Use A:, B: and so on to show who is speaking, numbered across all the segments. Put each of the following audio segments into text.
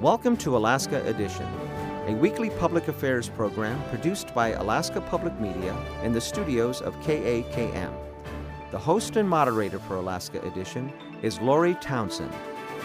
A: Welcome to Alaska Edition, a weekly public affairs program produced by Alaska Public Media in the studios of KAKM. The host and moderator for Alaska Edition is Lori Townsend.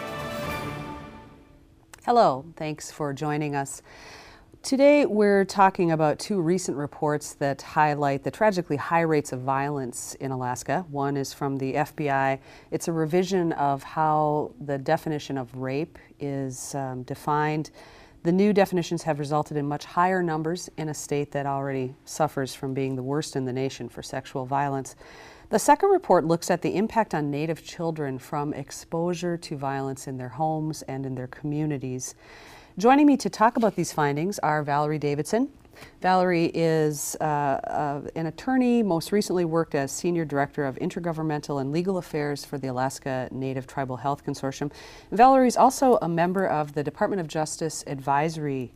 B: Hello, thanks for joining us. Today we're talking about two recent reports that highlight the tragically high rates of violence in Alaska. One is from the FBI. It's a revision of how the definition of rape is defined. The new definitions have resulted in much higher numbers in a state that already suffers from being the worst in the nation for sexual violence. The second report looks at the impact on Native children from exposure to violence in their homes and in their communities. Joining me to talk about these findings are Valerie Davidson. Valerie is an attorney, most recently worked as Senior Director of Intergovernmental and Legal Affairs for the Alaska Native Tribal Health Consortium. Valerie is also a member of the Department of Justice Advisory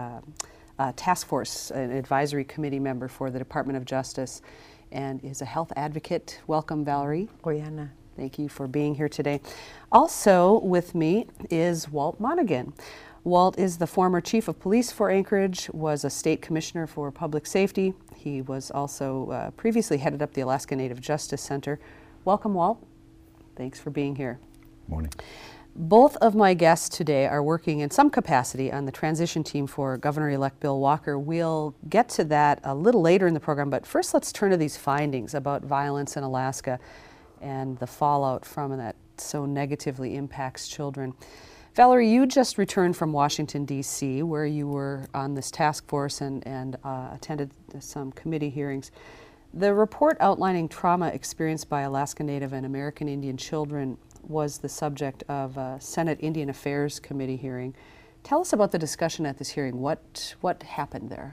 B: Task Force, an advisory committee member for the Department of Justice, and is a health advocate. Welcome, Valerie.
C: Oyana.
B: Thank you for being here today. Also with me is Walt Monaghan. Walt is the former chief of police for Anchorage, was a state commissioner for public safety. He was also previously headed up the Alaska Native Justice Center. Welcome, Walt. Thanks for being here.
D: Morning.
B: Both of my guests today are working in some capacity on the transition team for Governor-elect Bill Walker. We'll get to that a little later in the program, but first let's turn to these findings about violence in Alaska and the fallout from that so negatively impacts children. Valerie, you just returned from Washington, D.C., where you were on this task force and attended some committee hearings. The report outlining trauma experienced by Alaska Native and American Indian children was the subject of a Senate Indian Affairs Committee hearing. Tell us about the discussion at this hearing. What happened there?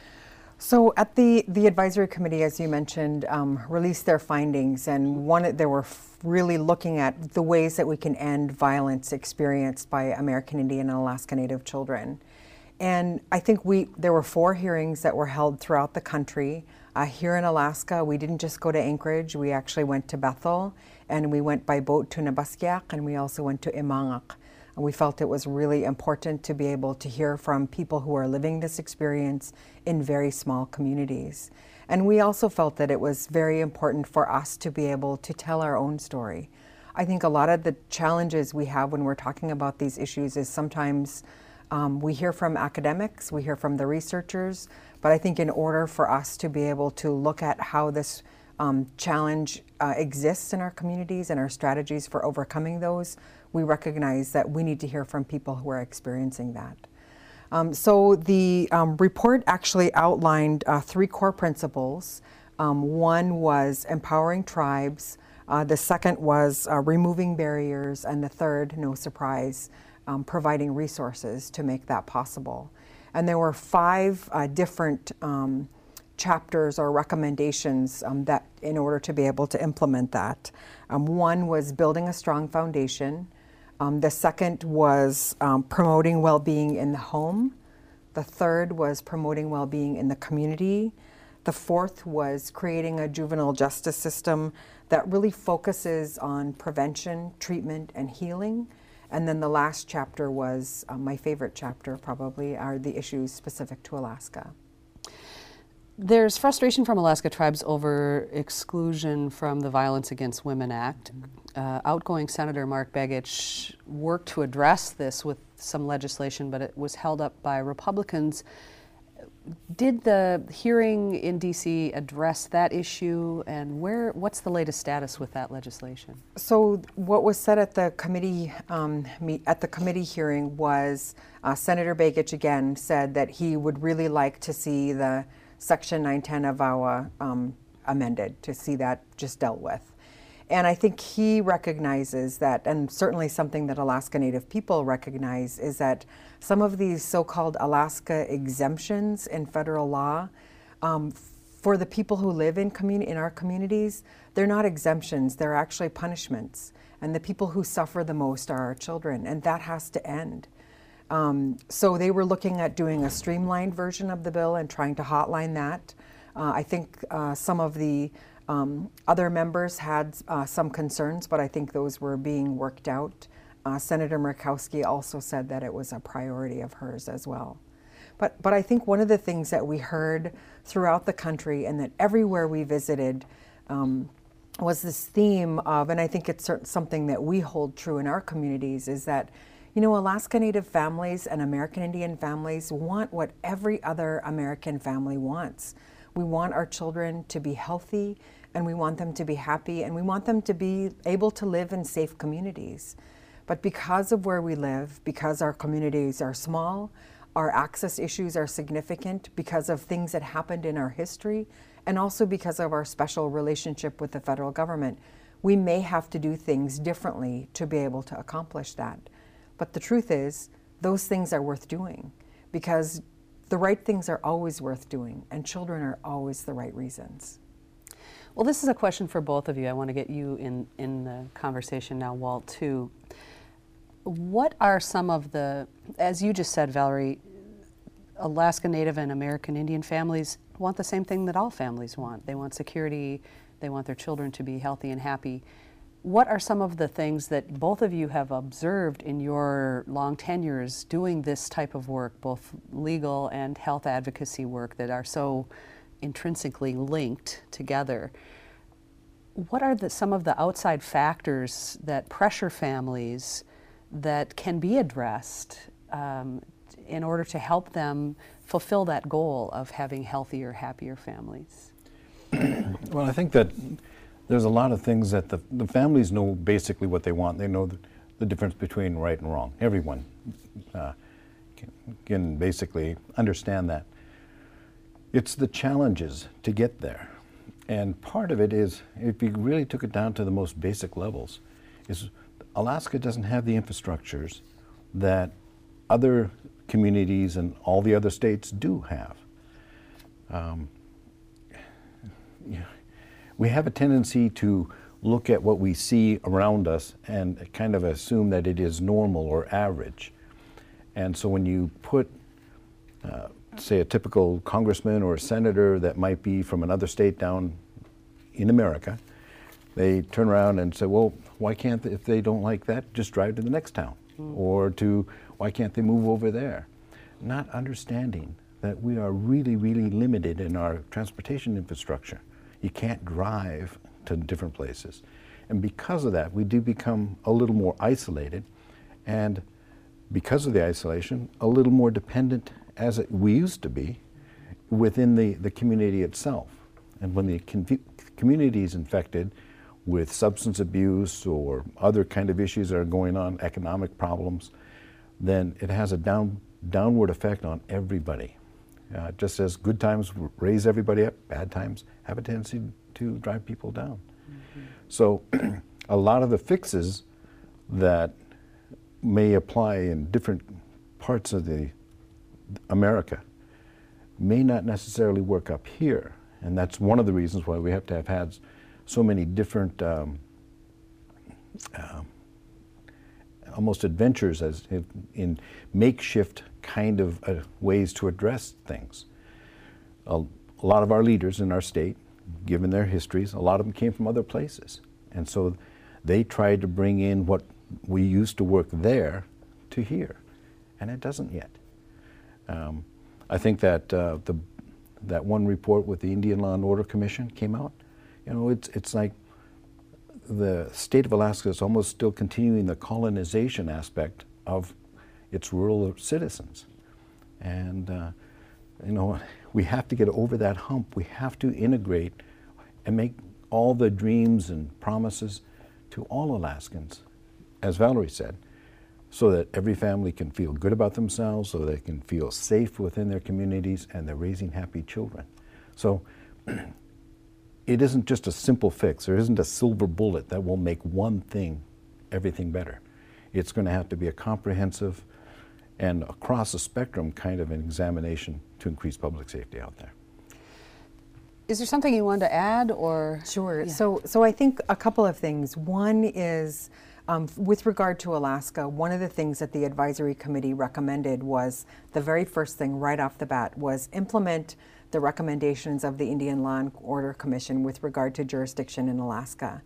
C: So at the advisory committee, as you mentioned, released their findings, and they were really looking at the ways that we can end violence experienced by American Indian and Alaska Native children. And I think there were 4 hearings that were held throughout the country. Here in Alaska, we didn't just go to Anchorage, we actually went to Bethel, and we went by boat to Nabasquiak, and we also went to Imangak. And we felt it was really important to be able to hear from people who are living this experience in very small communities. And we also felt that it was very important for us to be able to tell our own story. I think a lot of the challenges we have when we're talking about these issues is sometimes we hear from academics, we hear from the researchers, but I think in order for us to be able to look at how this challenge exists in our communities and our strategies for overcoming those, we recognize that we need to hear from people who are experiencing that. So the report actually outlined 3 core principles. One was empowering tribes, the second was removing barriers, and the third, no surprise, providing resources to make that possible. And there were 5 different chapters or recommendations that in order to be able to implement that. One was building a strong foundation. The second was promoting well-being in the home. The third was promoting well-being in the community. The fourth was creating a juvenile justice system that really focuses on prevention, treatment, and healing. And then the last chapter was my favorite chapter, probably, are the issues specific to Alaska.
B: There's frustration from Alaska tribes over exclusion from the Violence Against Women Act. Outgoing Senator Mark Begich worked to address this with some legislation, but it was held up by Republicans. Did the hearing in D.C. address that issue, and what's the latest status with that legislation?
C: So what was said at the committee hearing was Senator Begich again said that he would really like to see the Section 910 of AWA amended, to see that just dealt with. And I think he recognizes that, and certainly something that Alaska Native people recognize, is that some of these so-called Alaska exemptions in federal law, for the people who live in our communities, they're not exemptions, they're actually punishments. And the people who suffer the most are our children, and that has to end. So they were looking at doing a streamlined version of the bill and trying to hotline that. I think some of the other members had some concerns, but I think those were being worked out Senator Murkowski also said that it was a priority of hers as well. But I think one of the things that we heard throughout the country and that everywhere we visited was this theme of, and I think it's something that we hold true in our communities, is that, Alaska Native families and American Indian families want what every other American family wants. We want our children to be healthy, and we want them to be happy, and we want them to be able to live in safe communities. But because of where we live, because our communities are small, our access issues are significant because of things that happened in our history, and also because of our special relationship with the federal government, we may have to do things differently to be able to accomplish that. But the truth is, those things are worth doing, because the right things are always worth doing, and children are always the right reasons.
B: Well, this is a question for both of you. I want to get you in the conversation now, Walt, too. What are some of the, as you just said, Valerie, Alaska Native and American Indian families want the same thing that all families want. They want security, they want their children to be healthy and happy. What are some of the things that both of you have observed in your long tenures doing this type of work, both legal and health advocacy work, that are so intrinsically linked together? What are some of the outside factors that pressure families that can be addressed in order to help them fulfill that goal of having healthier, happier families?
D: Well, I think that there's a lot of things that the families know basically what they want. They know the difference between right and wrong. Everyone can basically understand that. It's the challenges to get there. And part of it is, if you really took it down to the most basic levels, is Alaska doesn't have the infrastructures that other communities and all the other states do have. We have a tendency to look at what we see around us and kind of assume that it is normal or average. And so when you put, say, a typical congressman or a senator that might be from another state down in America, they turn around and say, well, why can't they, if they don't like that, just drive to the next town? Or why can't they move over there? Not understanding that we are really, really limited in our transportation infrastructure. You can't drive to different places. And because of that, we do become a little more isolated, and because of the isolation, a little more dependent, as we used to be, within the community itself. And when the community is infected with substance abuse or other kind of issues that are going on, economic problems, then it has a downward effect on everybody. Just as good times raise everybody up, bad times have a tendency to drive people down. Mm-hmm. So a lot of the fixes that may apply in different parts of America may not necessarily work up here. And that's one of the reasons why we have to have had so many different almost adventures as in makeshift kind of ways to address things. A lot of our leaders in our state, given their histories, a lot of them came from other places. And so they tried to bring in what we used to work there to here. And it doesn't yet. I think that that one report with the Indian Law and Order Commission came out. You know, it's like the state of Alaska is almost still continuing the colonization aspect of its rural citizens. And, you know, we have to get over that hump. We have to integrate and make all the dreams and promises to all Alaskans, as Valerie said, so that every family can feel good about themselves, so they can feel safe within their communities, and they're raising happy children. So it isn't just a simple fix. There isn't a silver bullet that will make one thing, everything better. It's going to have to be a comprehensive and across the spectrum kind of an examination to increase public safety out there.
B: Is there something you wanted to add, or?
C: Sure.
B: Yeah.
C: So I think a couple of things. One is, with regard to Alaska, one of the things that the advisory committee recommended was, the very first thing right off the bat was implement the recommendations of the Indian Law and Order Commission with regard to jurisdiction in Alaska.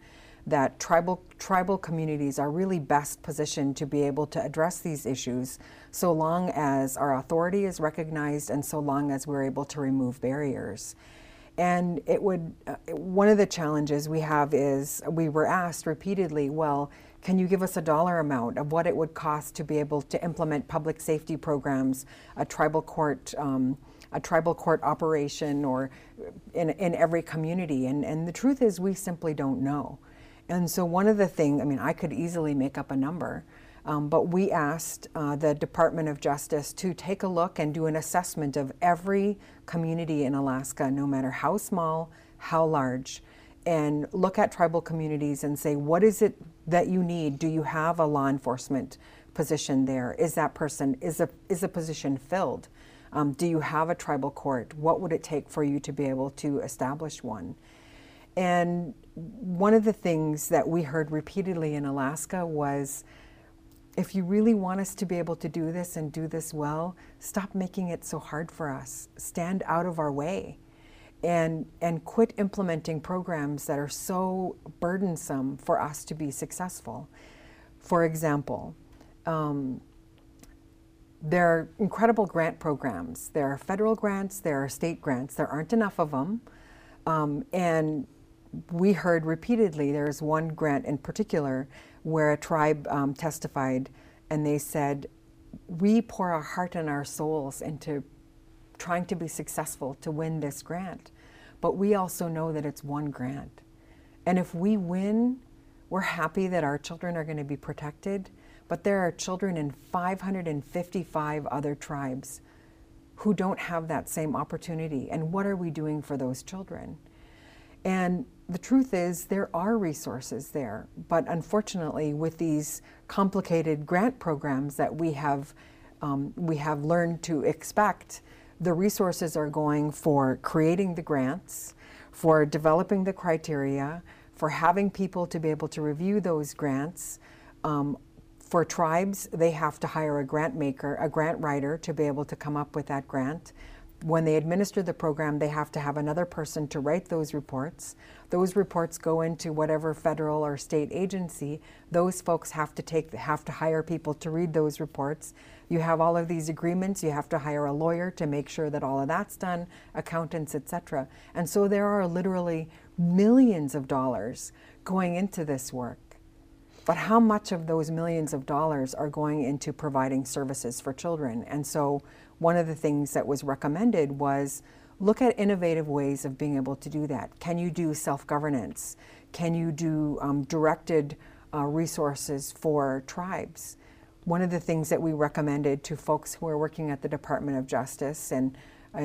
C: that tribal communities are really best positioned to be able to address these issues so long as our authority is recognized and so long as we're able to remove barriers. And it would, one of the challenges we have is we were asked repeatedly, well, can you give us a dollar amount of what it would cost to be able to implement public safety programs, a tribal court operation, or in every community? And the truth is, we simply don't know. And so one of the things, I mean, I could easily make up a number, but we asked the Department of Justice to take a look and do an assessment of every community in Alaska, no matter how small, how large, and look at tribal communities and say, what is it that you need? Do you have a law enforcement position there? Is that person, is a position filled? Do you have a tribal court? What would it take for you to be able to establish one? And one of the things that we heard repeatedly in Alaska was, if you really want us to be able to do this and do this well, stop making it so hard for us. Stand out of our way and quit implementing programs that are so burdensome for us to be successful. For example, there are incredible grant programs. There are federal grants, there are state grants. There aren't enough of them. And we heard repeatedly, there's one grant in particular where a tribe testified, and they said, we pour our heart and our souls into trying to be successful to win this grant, but we also know that it's one grant. And if we win, we're happy that our children are going to be protected, but there are children in 555 other tribes who don't have that same opportunity. And what are we doing for those children? And the truth is, there are resources there, but unfortunately, with these complicated grant programs that we have learned to expect, the resources are going for creating the grants, for developing the criteria, for having people to be able to review those grants. For tribes, they have to hire a grant maker, a grant writer, to be able to come up with that grant. When they administer the program, they have to have another person to write those reports. Those reports go into whatever federal or state agency. Those folks have to hire people to read those reports. You have all of these agreements. You have to hire a lawyer to make sure that all of that's done, accountants, etc. And so there are literally millions of dollars going into this work. But how much of those millions of dollars are going into providing services for children? And so one of the things that was recommended was look at innovative ways of being able to do that. Can you do self-governance? Can you do directed resources for tribes? One of the things that we recommended to folks who are working at the Department of Justice and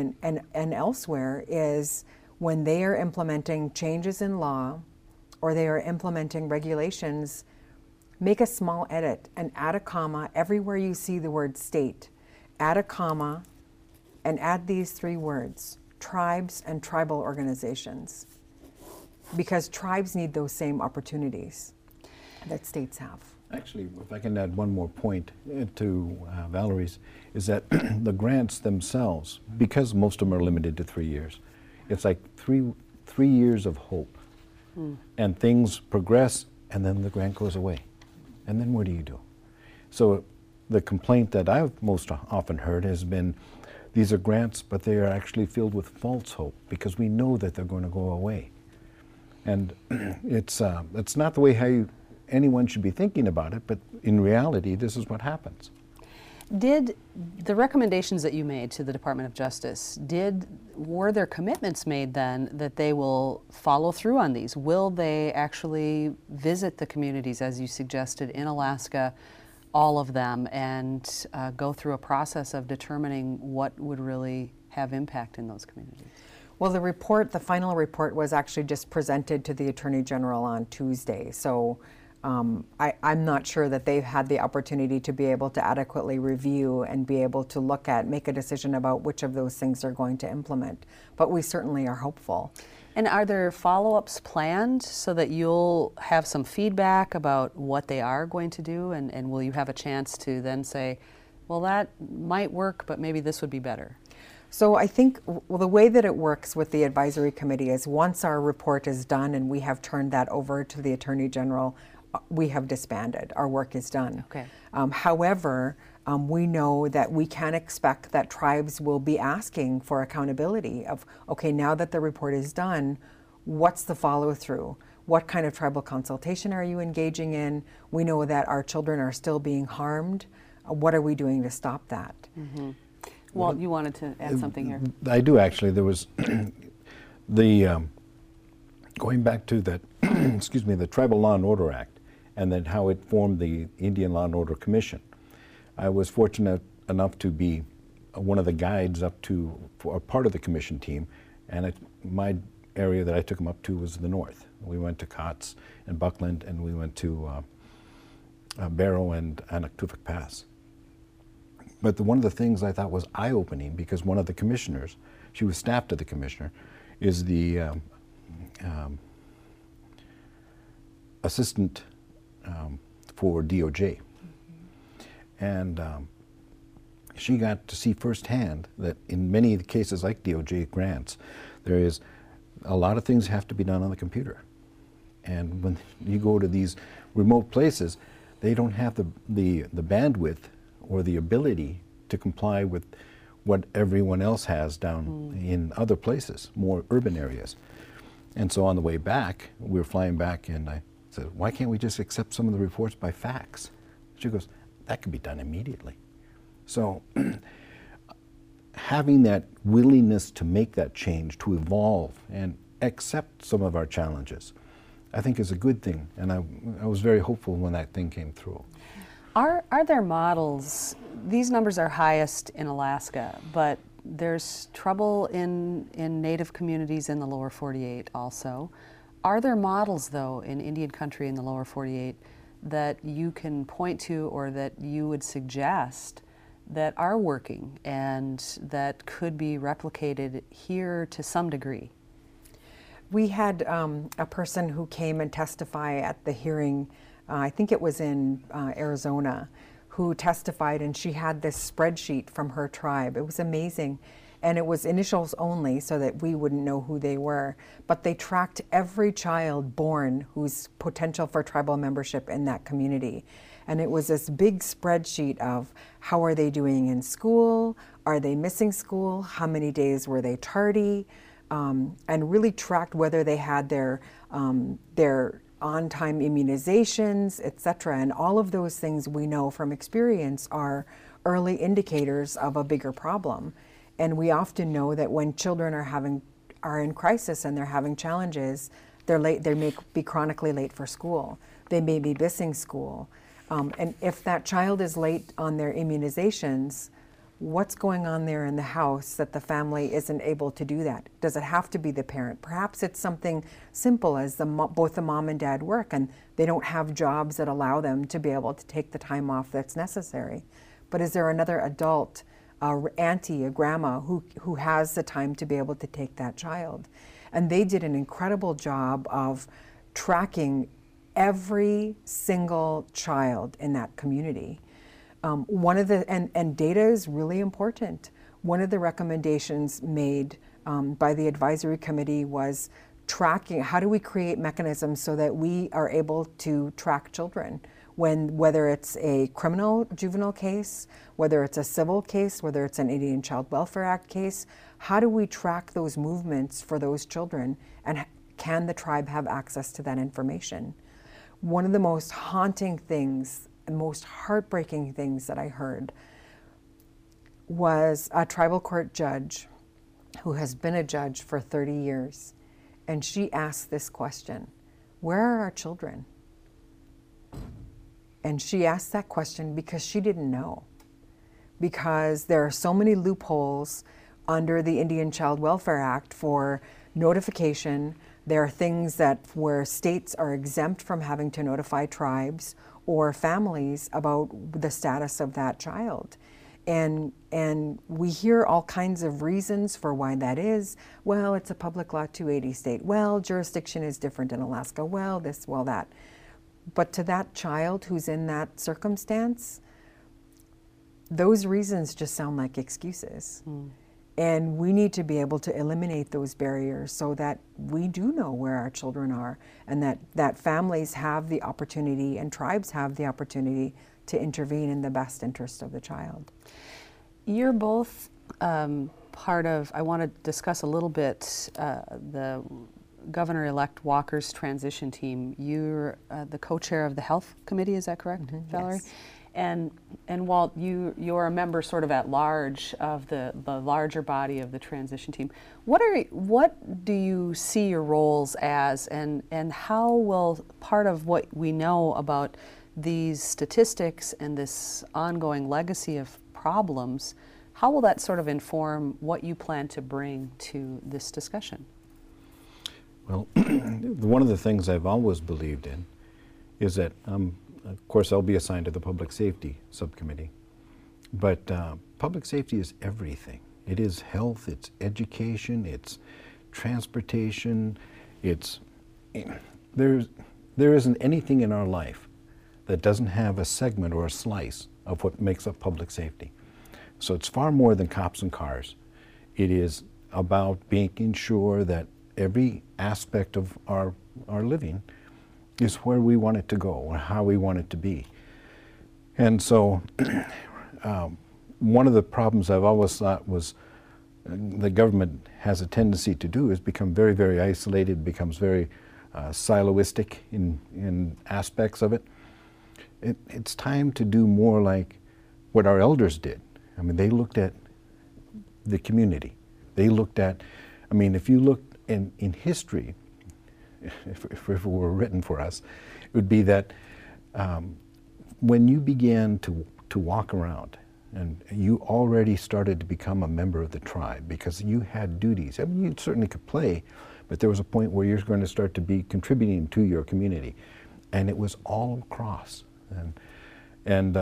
C: elsewhere is when they are implementing changes in law or they are implementing regulations, make a small edit and add a comma everywhere you see the word state. Add a comma and add these three words: tribes and tribal organizations. Because tribes need those same opportunities that states have.
D: Actually, if I can add one more point to Valerie's, is that the grants themselves, because most of them are limited to 3 years, it's like three years of hope. And things progress, and then the grant goes away. And then what do you do? So the complaint that I've most often heard has been, these are grants, but they are actually filled with false hope because we know that they're going to go away. And it's not the way anyone should be thinking about it, but in reality, this is what happens.
B: Did the recommendations that you made to the Department of Justice, were there commitments made then that they will follow through on these? Will they actually visit the communities, as you suggested, in Alaska, all of them, and go through a process of determining what would really have impact in those communities?
C: Well, the final report was actually just presented to the Attorney General on Tuesday. So I'm not sure that they've had the opportunity to be able to adequately review and be able to make a decision about which of those things they're going to implement. But we certainly are hopeful.
B: And are there follow-ups planned so that you'll have some feedback about what they are going to do? And will you have a chance to then say, well, that might work, but maybe this would be better?
C: So I think the way that it works with the advisory committee is once our report is done and we have turned that over to the Attorney General, we have disbanded. Our work is done.
B: Okay.
C: However, we know that we can expect that tribes will be asking for accountability of, okay, now that the report is done, what's the follow through? What kind of tribal consultation are you engaging in? We know that our children are still being harmed. What are we doing to stop that?
B: Mm-hmm. Well, you wanted to add something here.
D: I do actually. There was the going back to that, excuse me, the Tribal Law and Order Act, and then how it formed the Indian Law and Order Commission. I was fortunate enough to be one of the guides up to for a part of the commission team, and my area that I took them up to was the north. We went to Cots and Buckland, and we went to Barrow and Anaktuvuk Pass. But one of the things I thought was eye-opening, because one of the commissioners, she was staff to the commissioner, is the assistant for DOJ. And she got to see firsthand that in many cases like DOJ grants, there is a lot of things have to be done on the computer. And when you go to these remote places, they don't have the bandwidth or the ability to comply with what everyone else has down in other places, more urban areas. And so on the way back, we were flying back, and I said, why can't we just accept some of the reports by fax? She goes, that could be done immediately. So having that willingness to make that change, to evolve and accept some of our challenges, I think is a good thing. And I was very hopeful when that thing came through.
B: Are there models? These numbers are highest in Alaska, but there's trouble in Native communities in the lower 48 also. Are there models, though, in Indian country in the lower 48 that you can point to or that you would suggest that are working and that could be replicated here to some degree?
C: We had a person who came and testify at the hearing, I think it was in Arizona, who testified, and she had this spreadsheet from her tribe. It was amazing. And it was initials only so that we wouldn't know who they were. But they tracked every child born who's potential for tribal membership in that community. And it was this big spreadsheet of how are they doing in school? Are they missing school? How many days were they tardy? And really tracked whether they had their on-time immunizations, etc. And all of those things we know from experience are early indicators of a bigger problem. And we often know that when children are in crisis and they're having challenges, they're late. They may be chronically late for school. They may be missing school. And if that child is late on their immunizations, what's going on there in the house that the family isn't able to do that? Does it have to be the parent? Perhaps it's something simple as both the mom and dad work and they don't have jobs that allow them to be able to take the time off that's necessary. But is there another adult, auntie, a grandma, who has the time to be able to take that child? And they did an incredible job of tracking every single child in that community. And data is really important. One of the recommendations made by the advisory committee was tracking. How do we create mechanisms so that we are able to track children? Whether it's a criminal juvenile case, whether it's a civil case, whether it's an Indian Child Welfare Act case, how do we track those movements for those children, and can the tribe have access to that information? One of the most haunting things and most heartbreaking things that I heard was a tribal court judge who has been a judge for 30 years, and she asked this question: where are our children? And she asked that question because she didn't know. Because there are so many loopholes under the Indian Child Welfare Act for notification. There are things where states are exempt from having to notify tribes or families about the status of that child. And we hear all kinds of reasons for why that is. Well, it's a Public Law 280 state. Well, jurisdiction is different in Alaska. Well, this, well, that. But to that child who's in that circumstance, those reasons just sound like excuses. And we need to be able to eliminate those barriers so that we do know where our children are, and that families have the opportunity and tribes have the opportunity to intervene in the best interest of the child.
B: You're both part of, I want to discuss a little bit the Governor-elect Walker's transition team. You're the co-chair of the Health Committee, is that correct, Valerie?
C: Yes.
B: And Walt, you're a member sort of at large of the larger body of the transition team. What do you see your roles as, and how will part of what we know about these statistics and this ongoing legacy of problems, how will that sort of inform what you plan to bring to this discussion?
D: Well, one of the things I've always believed in is that, of course, I'll be assigned to the Public Safety Subcommittee, but public safety is everything. It is health, it's education, it's transportation, there isn't anything in our life that doesn't have a segment or a slice of what makes up public safety. So it's far more than cops and cars. It is about making sure that every aspect of our living is where we want it to go or how we want it to be. And so one of the problems I've always thought was the government has a tendency to do is become very, very isolated, becomes very siloistic in aspects of it. It's time to do more like what our elders did. I mean, they looked at the community. They looked at, I mean, if you look in history, if it were written for us, it would be that when you began to walk around and you already started to become a member of the tribe because you had duties. I mean, you certainly could play, but there was a point where you're going to start to be contributing to your community. And it was all across. And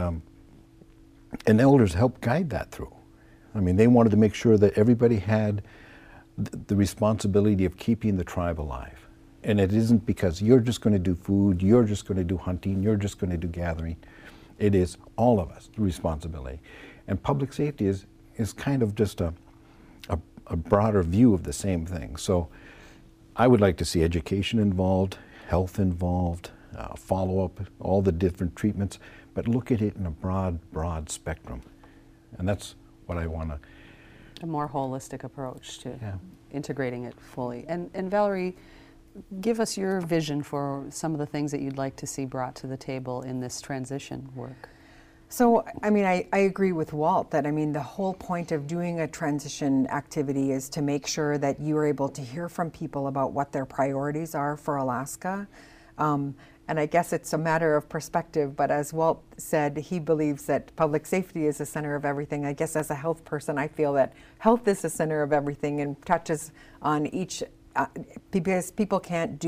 D: elders helped guide that through. I mean, they wanted to make sure that everybody had the responsibility of keeping the tribe alive. And it isn't because you're just going to do food, you're just going to do hunting, you're just going to do gathering. It is all of us, the responsibility. And public safety is kind of just a broader view of the same thing. So I would like to see education involved, health involved, follow-up, all the different treatments, but look at it in a broad spectrum. And that's what I want to...
B: A more holistic approach to integrating it fully. And Valerie, give us your vision for some of the things that you'd like to see brought to the table in this transition work.
C: So, I mean, I agree with Walt that, I mean, the whole point of doing a transition activity is to make sure that you are able to hear from people about what their priorities are for Alaska. And I guess it's a matter of perspective, but as Walt said, he believes that public safety is the center of everything. I guess as a health person, I feel that health is the center of everything and touches on each, because people can't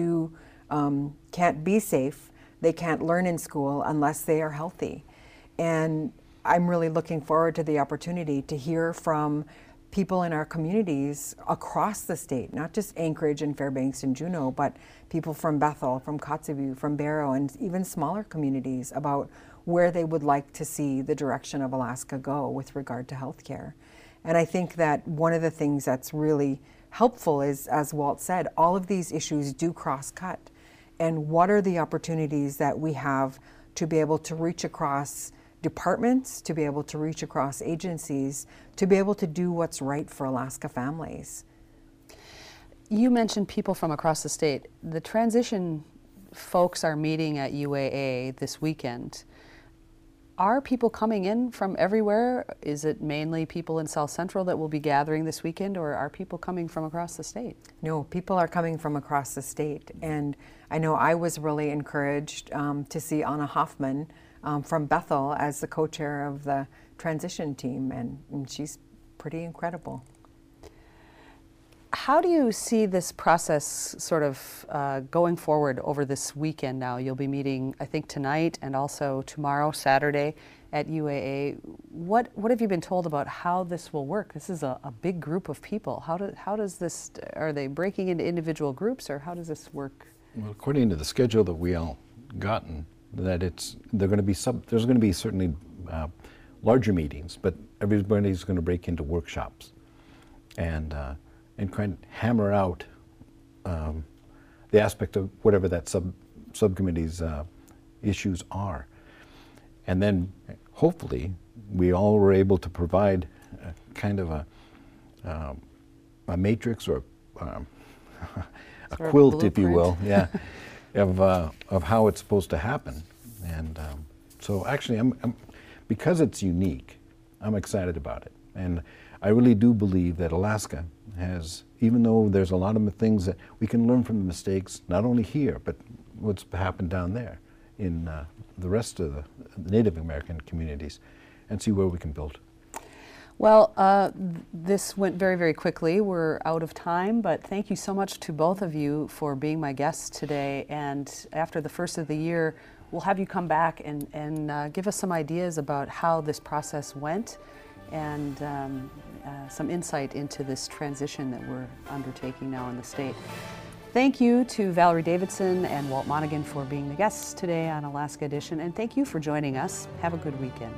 C: be safe, they can't learn in school unless they are healthy. And I'm really looking forward to the opportunity to hear from people in our communities across the state, not just Anchorage and Fairbanks and Juneau, but people from Bethel, from Kotzebue, from Barrow, and even smaller communities about where they would like to see the direction of Alaska go with regard to healthcare. And I think that one of the things that's really helpful is, as Walt said, all of these issues do cross-cut. And what are the opportunities that we have to be able to reach across departments, to be able to reach across agencies, to be able to do what's right for Alaska families?
B: You mentioned people from across the state. The transition folks are meeting at UAA this weekend. Are people coming in from everywhere? Is it mainly people in South Central that will be gathering this weekend, or are people coming from across the state?
C: No, people are coming from across the state. And I know I was really encouraged to see Anna Hoffman from Bethel as the co-chair of the transition team, and she's pretty incredible.
B: How do you see this process sort of going forward over this weekend now? You'll be meeting, I think, tonight and also tomorrow, Saturday, at UAA. What have you been told about how this will work? This is a big group of people. How does this, are they breaking into individual groups, or how does this work?
D: Well, according to the schedule that we all gotten, that there's going to be certainly larger meetings, but everybody's going to break into workshops. and kind of hammer out the aspect of whatever that subcommittee's issues are. And then hopefully we all were able to provide kind of a matrix or a quilt, if you will, yeah, of how it's supposed to happen. And so actually, because it's unique, I'm excited about it. And I really do believe that Alaska has, even though there's a lot of things that we can learn from the mistakes, not only here, but what's happened down there in the rest of the Native American communities, and see where we can build.
B: Well, this went very, very quickly. We're out of time, but thank you so much to both of you for being my guests today. And after the first of the year, we'll have you come back and give us some ideas about how this process went and some insight into this transition that we're undertaking now in the state. Thank you to Valerie Davidson and Walt Monaghan for being the guests today on Alaska Edition, and thank you for joining us. Have a good weekend.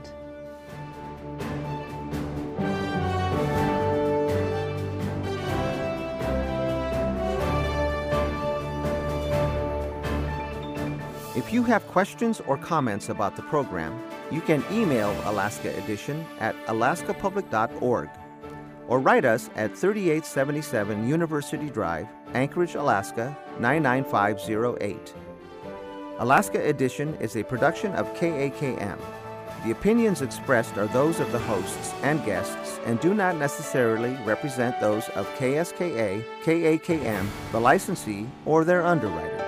A: If you have questions or comments about the program, you can email Alaska Edition at alaskapublic.org or write us at 3877 University Drive, Anchorage, Alaska 99508. Alaska Edition is a production of KAKM. The opinions expressed are those of the hosts and guests and do not necessarily represent those of KSKA, KAKM, the licensee, or their underwriter.